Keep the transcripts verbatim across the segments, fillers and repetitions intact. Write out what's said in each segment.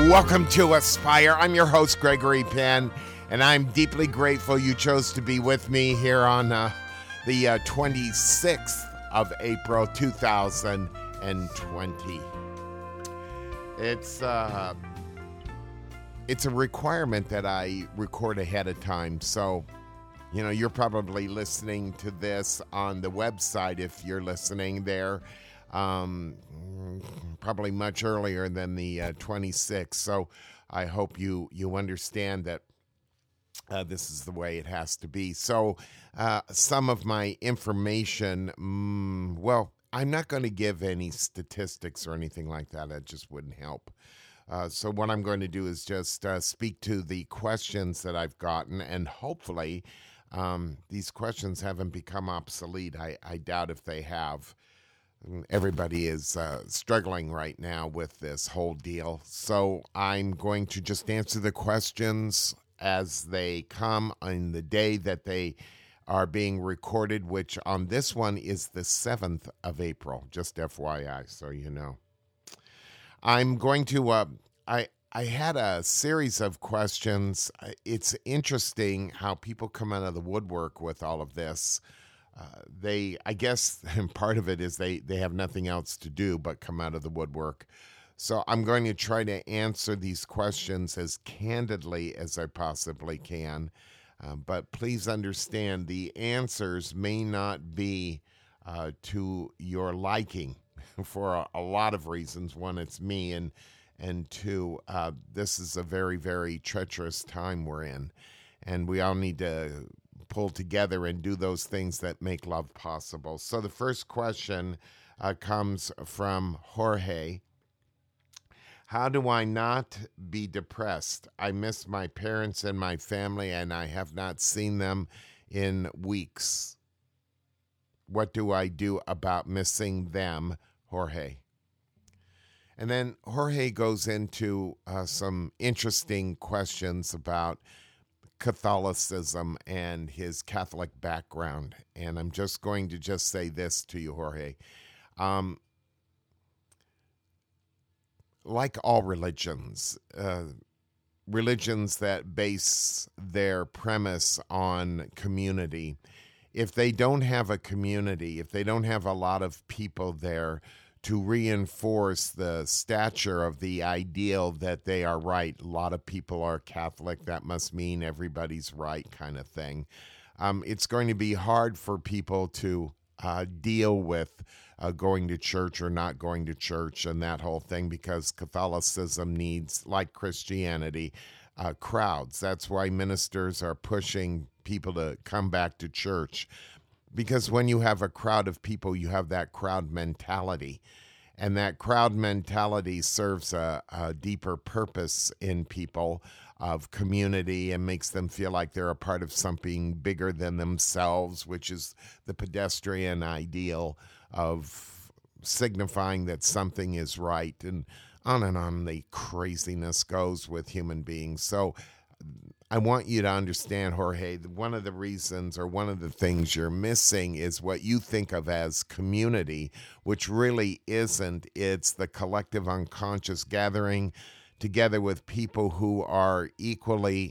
Welcome to Aspire. I'm your host, Gregory Penn, and I'm deeply grateful you chose to be with me here on uh, the uh, twenty-sixth of April, two thousand twenty. It's, uh, it's a requirement that I record ahead of time, so, you know, you're probably listening to this on the website if you're listening there. Um, probably much earlier than the uh, twenty-sixth. So I hope you you understand that uh, this is the way it has to be. So uh, some of my information, mm, well, I'm not going to give any statistics or anything like that. That just wouldn't help. Uh, so what I'm going to do is just uh, speak to the questions that I've gotten, and hopefully um, these questions haven't become obsolete. I, I doubt if they have. Everybody is uh, struggling right now with this whole deal. So I'm going to just answer the questions as they come on the day that they are being recorded, which on this one is the seventh of April, just F Y I, so you know. I'm going to, uh, I, I had a series of questions. It's interesting how people come out of the woodwork with all of this. Uh, they, I guess, and part of it is they, they have nothing else to do but come out of the woodwork. So I'm going to try to answer these questions as candidly as I possibly can. Uh, but please understand the answers may not be uh, to your liking for a, a lot of reasons. One, it's me, and and two, uh, this is a very, very treacherous time we're in. And we all need to pull together and do those things that make love possible. So the first question uh, comes from Jorge. How do I not be depressed? I miss my parents and my family, and I have not seen them in weeks. What do I do about missing them, Jorge? And then Jorge goes into uh, some interesting questions about Catholicism and his Catholic background. And I'm just going to just say this to you, Jorge. Um, like all religions, uh, religions that base their premise on community, if they don't have a community, if they don't have a lot of people there to reinforce the stature of the ideal that they are right. A lot of people are Catholic. That must mean everybody's right, kind of thing. Um, it's going to be hard for people to uh, deal with uh, going to church or not going to church and that whole thing, because Catholicism needs, like Christianity, uh, crowds. That's why ministers are pushing people to come back to church. Because when you have a crowd of people, you have that crowd mentality. And that crowd mentality serves a, a deeper purpose in people of community and makes them feel like they're a part of something bigger than themselves, which is the pedestrian ideal of signifying that something is right. And on and on the craziness goes with human beings. So I want you to understand, Jorge, one of the reasons or one of the things you're missing is what you think of as community, which really isn't. It's the collective unconscious gathering together with people who are equally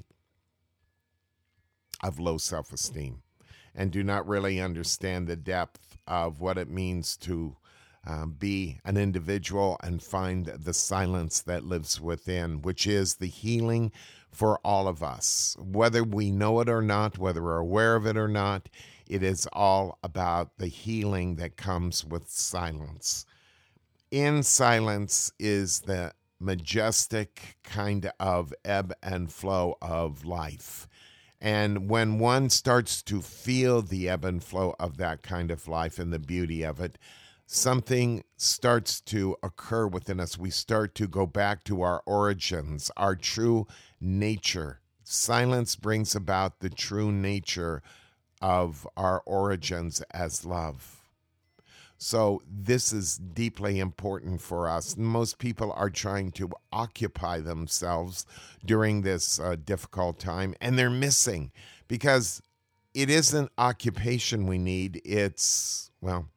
of low self-esteem and do not really understand the depth of what it means to um, be an individual and find the silence that lives within, which is the healing for all of us. Whether we know it or not, whether we're aware of it or not, it is all about the healing that comes with silence. In silence is the majestic kind of ebb and flow of life. And when one starts to feel the ebb and flow of that kind of life and the beauty of it, something starts to occur within us. We start to go back to our origins, our true nature. Silence brings about the true nature of our origins as love. So this is deeply important for us. Most people are trying to occupy themselves during this uh, difficult time, and they're missing, because it isn't occupation we need. It's, well,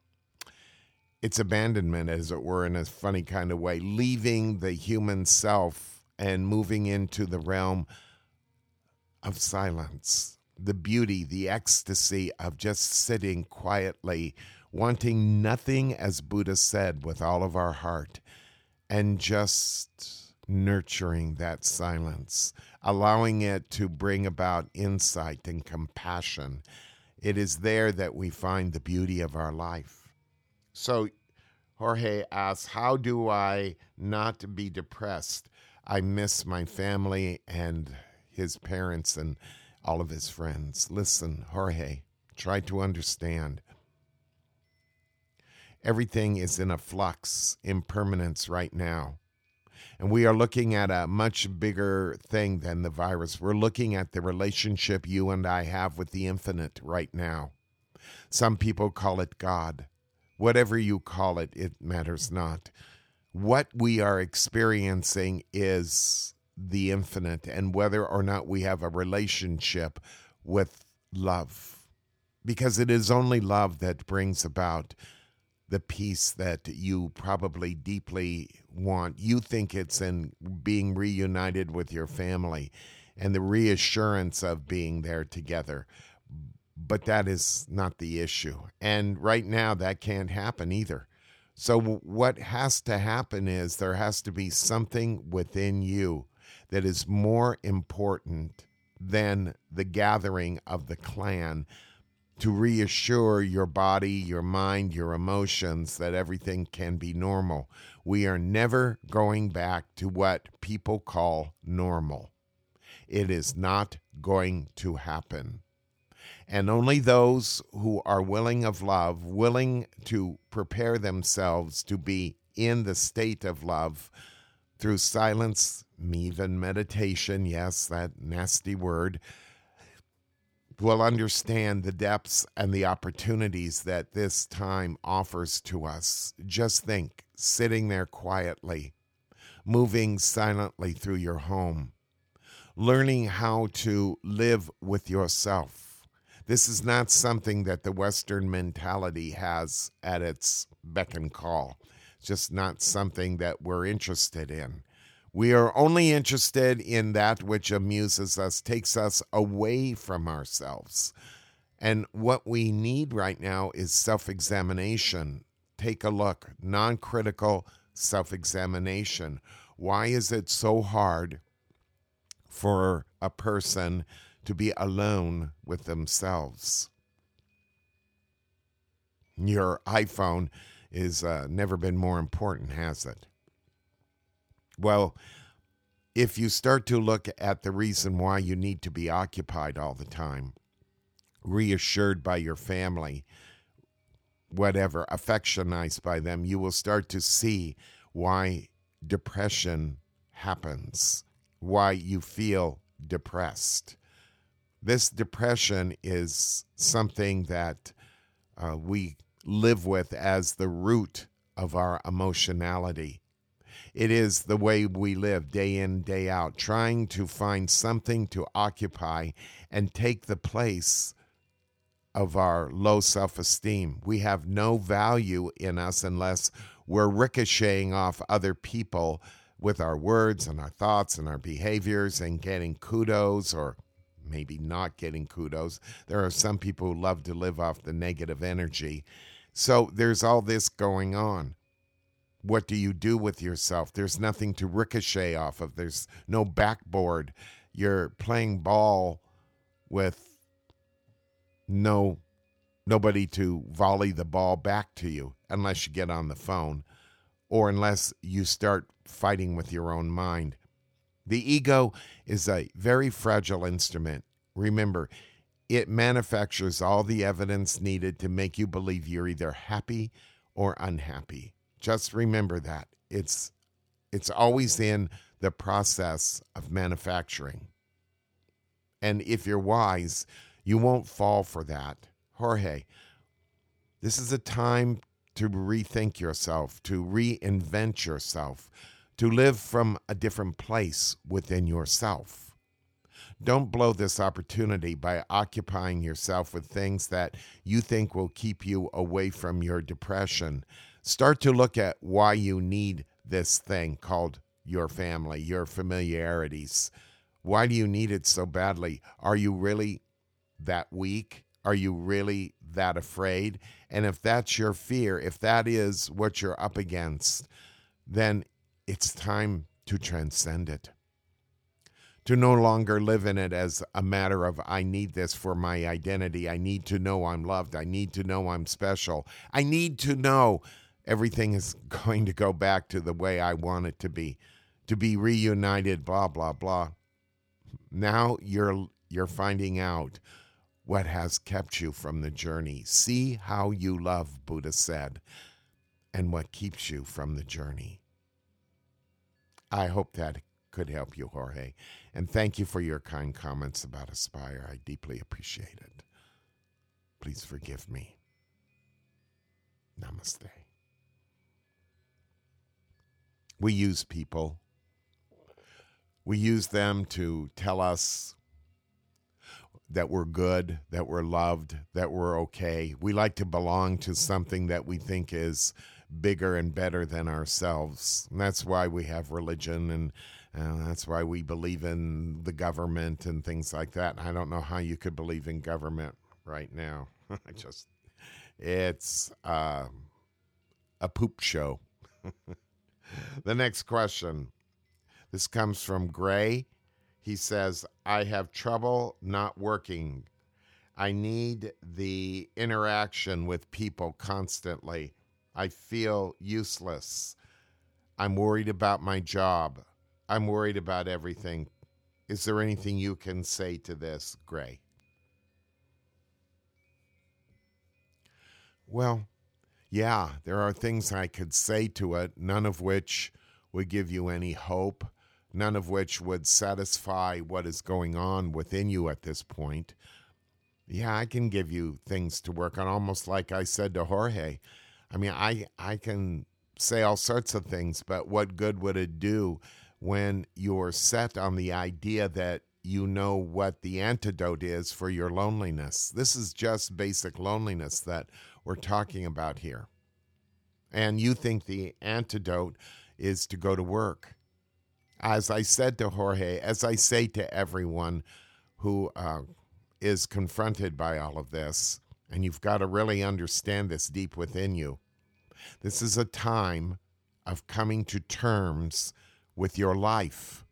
it's abandonment, as it were, in a funny kind of way, leaving the human self and moving into the realm of silence, the beauty, the ecstasy of just sitting quietly, wanting nothing, as Buddha said, with all of our heart, and just nurturing that silence, allowing it to bring about insight and compassion. It is there that we find the beauty of our life. So Jorge asks, how do I not be depressed? I miss my family and his parents and all of his friends. Listen, Jorge, try to understand. Everything is in a flux, impermanence right now. And we are looking at a much bigger thing than the virus. We're looking at the relationship you and I have with the infinite right now. Some people call it God. Whatever you call it, it matters not. What we are experiencing is the infinite, and whether or not we have a relationship with love. Because it is only love that brings about the peace that you probably deeply want. You think it's in being reunited with your family and the reassurance of being there together. But that is not the issue. And right now, that can't happen either. So what has to happen is there has to be something within you that is more important than the gathering of the clan to reassure your body, your mind, your emotions that everything can be normal. We are never going back to what people call normal. It is not going to happen. And only those who are willing of love, willing to prepare themselves to be in the state of love through silence, even meditation, yes, that nasty word, will understand the depths and the opportunities that this time offers to us. Just think, sitting there quietly, moving silently through your home, learning how to live with yourself. This is not something that the Western mentality has at its beck and call. It's just not something that we're interested in. We are only interested in that which amuses us, takes us away from ourselves. And what we need right now is self-examination. Take a look, non-critical self-examination. Why is it so hard for a person to be alone with themselves? Your iPhone has uh, never been more important, has it? Well, if you start to look at the reason why you need to be occupied all the time, reassured by your family, whatever, affectionized by them, you will start to see why depression happens, why you feel depressed. This depression is something that uh, we live with as the root of our emotionality. It is the way we live day in, day out, trying to find something to occupy and take the place of our low self-esteem. We have no value in us unless we're ricocheting off other people with our words and our thoughts and our behaviors and getting kudos or maybe not getting kudos. There are some people who love to live off the negative energy. So there's all this going on. What do you do with yourself? There's nothing to ricochet off of. There's no backboard. You're playing ball with no nobody to volley the ball back to you unless you get on the phone or unless you start fighting with your own mind. The ego is a very fragile instrument. Remember, it manufactures all the evidence needed to make you believe you're either happy or unhappy. Just remember that. It's it's always in the process of manufacturing. And if you're wise, you won't fall for that. Jorge, this is a time to rethink yourself, to reinvent yourself, to live from a different place within yourself. Don't blow this opportunity by occupying yourself with things that you think will keep you away from your depression. Start to look at why you need this thing called your family, your familiarities? Why do you need it so badly? Are you really that weak? Are you really that afraid? And if that's your fear, if that is what you're up against, then it's time to transcend it. To no longer live in it as a matter of, I need this for my identity. I need to know I'm loved. I need to know I'm special. I need to know everything is going to go back to the way I want it to be, to be reunited, blah, blah, blah. Now you're you're finding out what has kept you from the journey. See how you love, Buddha said, and what keeps you from the journey. I hope that could help you, Jorge. And thank you for your kind comments about Aspire. I deeply appreciate it. Please forgive me. Namaste. We use people. We use them to tell us that we're good, that we're loved, that we're okay. We like to belong to something that we think is bigger and better than ourselves. And that's why we have religion, and uh, that's why we believe in the government and things like that. I don't know how you could believe in government right now. I just, it's uh, a poop show. The next question. This comes from Gray. He says, I have trouble not working. I need the interaction with people constantly. I feel useless. I'm worried about my job. I'm worried about everything. Is there anything you can say to this, Gray? Well, yeah, there are things I could say to it, none of which would give you any hope, none of which would satisfy what is going on within you at this point. Yeah, I can give you things to work on, almost like I said to Jorge. I mean, I, I can say all sorts of things, but what good would it do when you're set on the idea that you know what the antidote is for your loneliness? This is just basic loneliness that we're talking about here. And you think the antidote is to go to work. As I said to Jorge, as I say to everyone who uh, is confronted by all of this, and you've got to really understand this deep within you, this is a time of coming to terms with your life.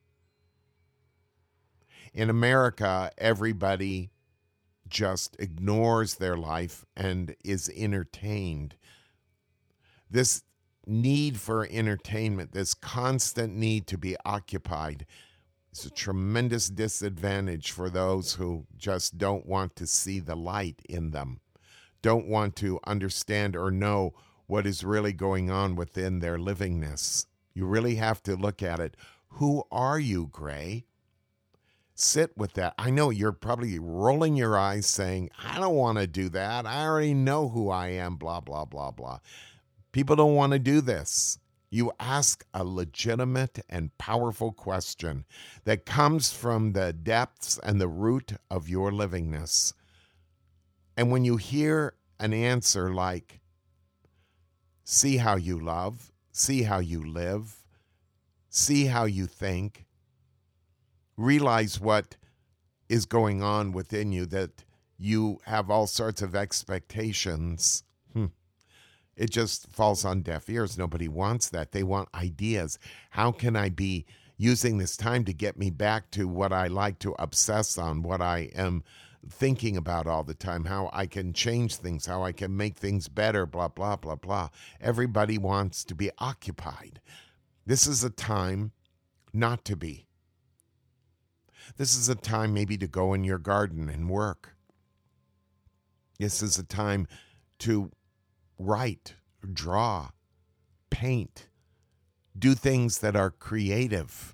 In America, everybody just ignores their life and is entertained. This need for entertainment, this constant need to be occupied, is a tremendous disadvantage for those who just don't want to see the light in them, don't want to understand or know what is really going on within their livingness. You really have to look at it. Who are you, Gray? Sit with that. I know you're probably rolling your eyes saying, I don't want to do that. I already know who I am, blah, blah, blah, blah. People don't want to do this. You ask a legitimate and powerful question that comes from the depths and the root of your livingness. And when you hear an answer like, see how you love, see how you live, see how you think, realize what is going on within you, that you have all sorts of expectations, hmm. It just falls on deaf ears. Nobody wants that. They want ideas. How can I be using this time to get me back to what I like to obsess on, what I am thinking about all the time, how I can change things, how I can make things better, blah, blah, blah, blah. Everybody wants to be occupied. This is a time not to be. This is a time maybe to go in your garden and work. This is a time to write, draw, paint, do things that are creative.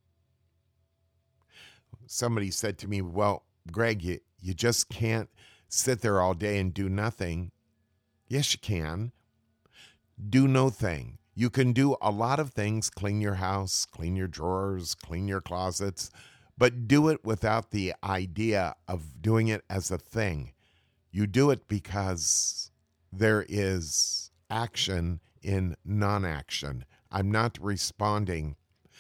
Somebody said to me, well, Greg, you, you just can't sit there all day and do nothing. Yes, you can. Do no thing. You can do a lot of things, clean your house, clean your drawers, clean your closets, but do it without the idea of doing it as a thing. You do it because there is action in non-action. I'm not responding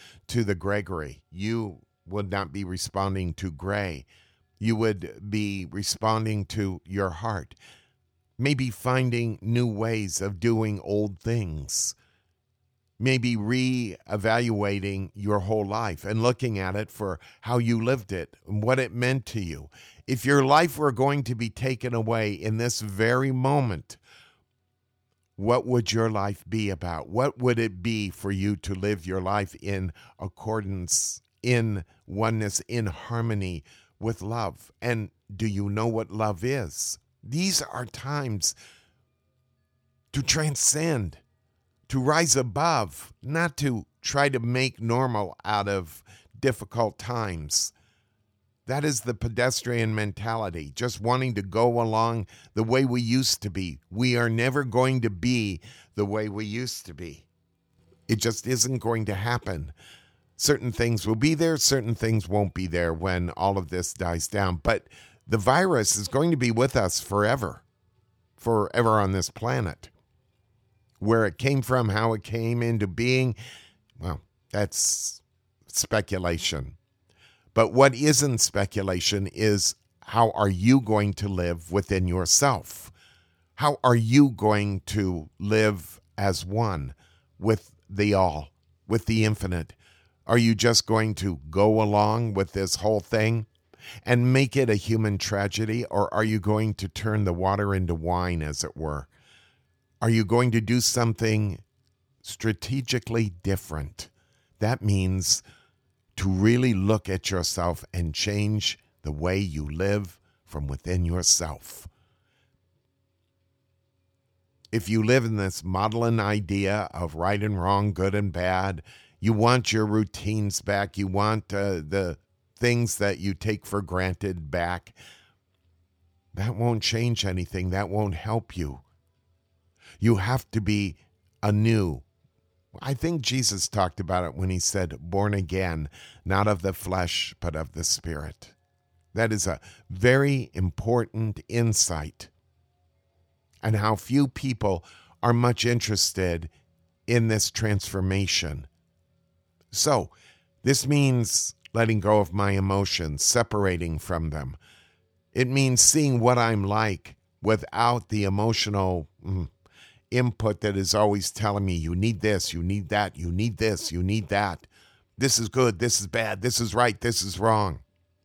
to the Gregory. You would not be responding to Gray. You would be responding to your heart. Maybe finding new ways of doing old things. Maybe re-evaluating your whole life and looking at it for how you lived it and what it meant to you. If your life were going to be taken away in this very moment, what would your life be about? What would it be for you to live your life in accordance, in oneness, in harmony with love? And do you know what love is? These are times to transcend, to rise above, not to try to make normal out of difficult times. That is the pedestrian mentality, just wanting to go along the way we used to be. We are never going to be the way we used to be. It just isn't going to happen. Certain things will be there, certain things won't be there when all of this dies down. But the virus is going to be with us forever, forever on this planet. Where it came from, how it came into being, well, that's speculation. But what isn't speculation is how are you going to live within yourself? How are you going to live as one with the all, with the infinite? Are you just going to go along with this whole thing and make it a human tragedy, or are you going to turn the water into wine, as it were? Are you going to do something strategically different? That means to really look at yourself and change the way you live from within yourself. If you live in this maudlin idea of right and wrong, good and bad, you want your routines back, you want uh, the things that you take for granted back, that won't change anything. That won't help you. You have to be anew. I think Jesus talked about it when he said, born again, not of the flesh, but of the Spirit. That is a very important insight, and how few people are much interested in this transformation. So, this means letting go of my emotions, separating from them. It means seeing what I'm like without the emotional mm, input that is always telling me, you need this, you need that, you need this, you need that. This is good, this is bad, this is right, this is wrong.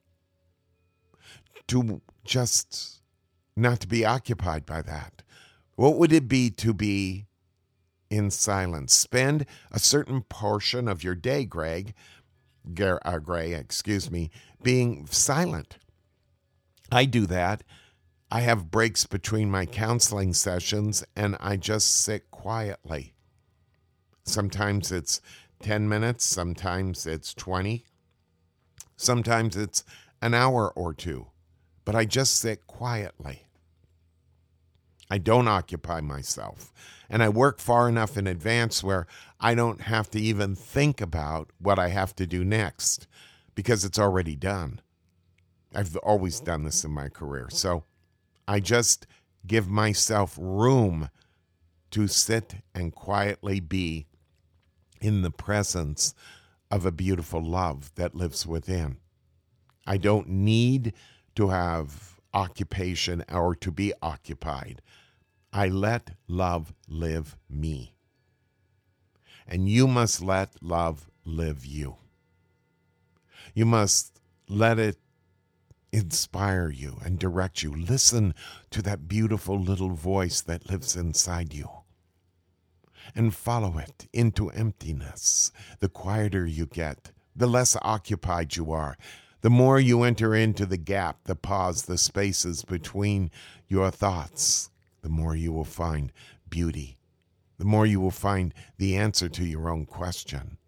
To just not to be occupied by that. What would it be to be in silence? Spend a certain portion of your day, Greg, Gar- uh, Gray, excuse me, being silent. I do that. I have breaks between my counseling sessions, and I just sit quietly. Sometimes it's ten minutes, sometimes it's twenty, sometimes it's an hour or two, but I just sit quietly. I don't occupy myself, and I work far enough in advance where I don't have to even think about what I have to do next because it's already done. I've always done this in my career, so I just give myself room to sit and quietly be in the presence of a beautiful love that lives within. I don't need to have occupation or to be occupied. I let love live me. And you must let love live you. You must let it inspire you and direct you. Listen to that beautiful little voice that lives inside you and follow it into emptiness. The quieter you get, the less occupied you are. The more you enter into the gap, the pause, the spaces between your thoughts, the more you will find beauty. The more you will find the answer to your own question.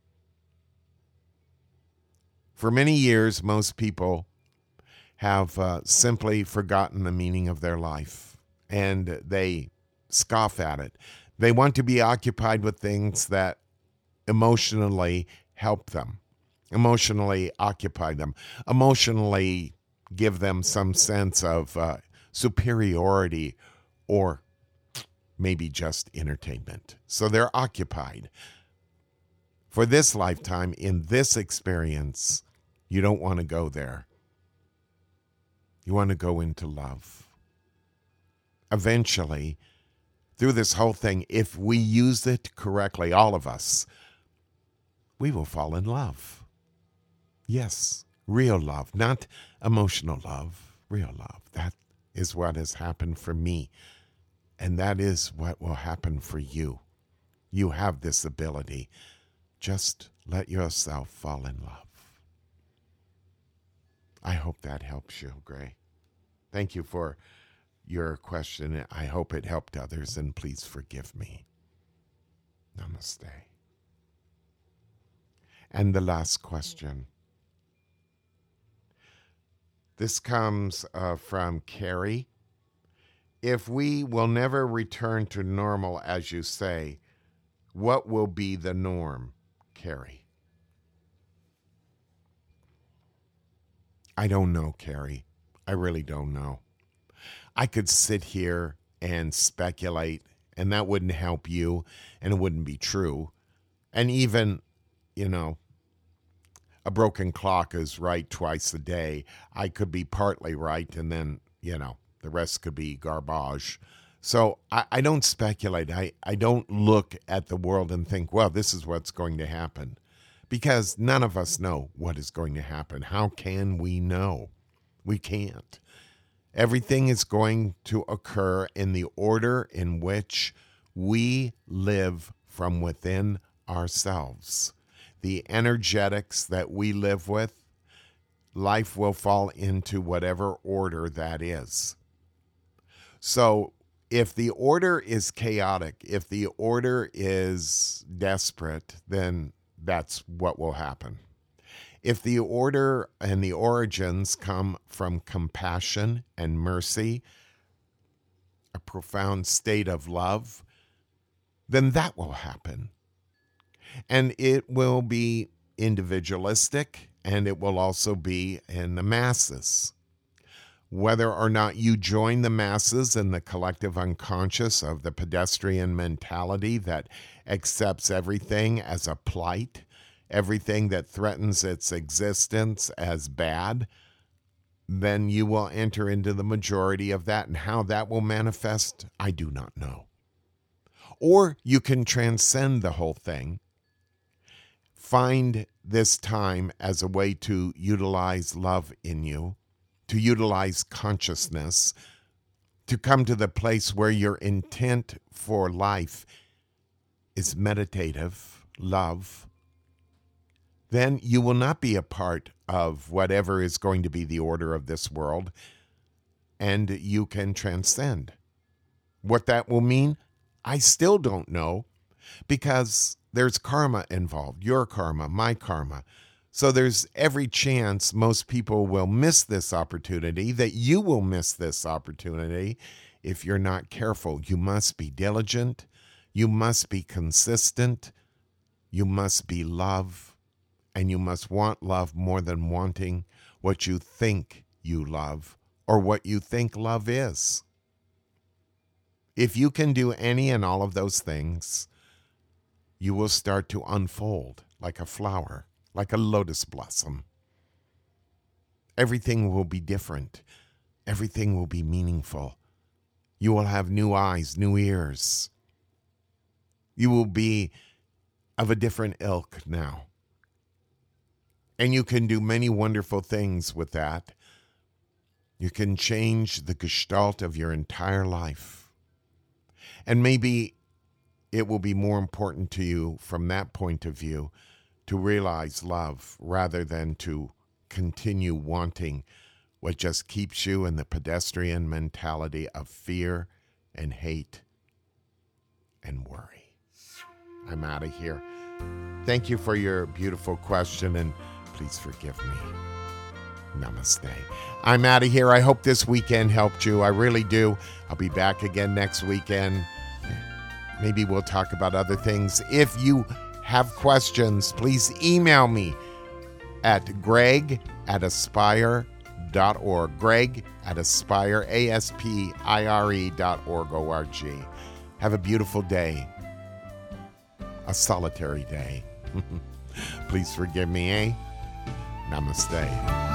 For many years, most people have uh, simply forgotten the meaning of their life, and they scoff at it. They want to be occupied with things that emotionally help them, emotionally occupy them, emotionally give them some sense of uh, superiority or maybe just entertainment. So they're occupied. For this lifetime, in this experience, you don't want to go there. You want to go into love. Eventually, through this whole thing, if we use it correctly, all of us, we will fall in love. Yes, real love, not emotional love, real love. That is what has happened for me, and that is what will happen for you. You have this ability. Just let yourself fall in love. I hope that helps you, Gray. Thank you for your question. I hope it helped others, and please forgive me. Namaste. And the last question. This comes uh, from Carrie. If we will never return to normal, as you say, what will be the norm, Carrie? I don't know, Carrie. I really don't know. I could sit here and speculate, and that wouldn't help you, and it wouldn't be true. And even, you know, a broken clock is right twice a day. I could be partly right, and then, you know, the rest could be garbage. So I, I don't speculate. I, I don't look at the world and think, well, this is what's going to happen. Because none of us know what is going to happen. How can we know? We can't. Everything is going to occur in the order in which we live from within ourselves. The energetics that we live with, life will fall into whatever order that is. So if the order is chaotic, if the order is desperate, then that's what will happen. If the order and the origins come from compassion and mercy, a profound state of love, then that will happen. And it will be individualistic, and it will also be in the masses. Whether or not you join the masses in the collective unconscious of the pedestrian mentality that accepts everything as a plight, everything that threatens its existence as bad, then you will enter into the majority of that. And how that will manifest, I do not know. Or you can transcend the whole thing, find this time as a way to utilize love in you, to utilize consciousness, to come to the place where your intent for life is meditative, love. Then you will not be a part of whatever is going to be the order of this world, and you can transcend. What that will mean, I still don't know, because there's karma involved, your karma, my karma. So there's every chance most people will miss this opportunity, that you will miss this opportunity if you're not careful. You must be diligent. You must be consistent. You must be love. And you must want love more than wanting what you think you love or what you think love is. If you can do any and all of those things, you will start to unfold like a flower, like a lotus blossom. Everything will be different. Everything will be meaningful. You will have new eyes, new ears. You will be of a different ilk now. And you can do many wonderful things with that. You can change the gestalt of your entire life. And maybe it will be more important to you from that point of view to realize love rather than to continue wanting what just keeps you in the pedestrian mentality of fear and hate and worry. I'm out of here. Thank you for your beautiful question, and please forgive me. Namaste. I'm out of here. I hope this weekend helped you. I really do. I'll be back again next weekend. Maybe we'll talk about other things. If you have questions, please email me at greg at aspire dot org. Greg at aspire, A S P I R E dot org, O R G. Have a beautiful day. A solitary day. Please forgive me, eh? Namaste.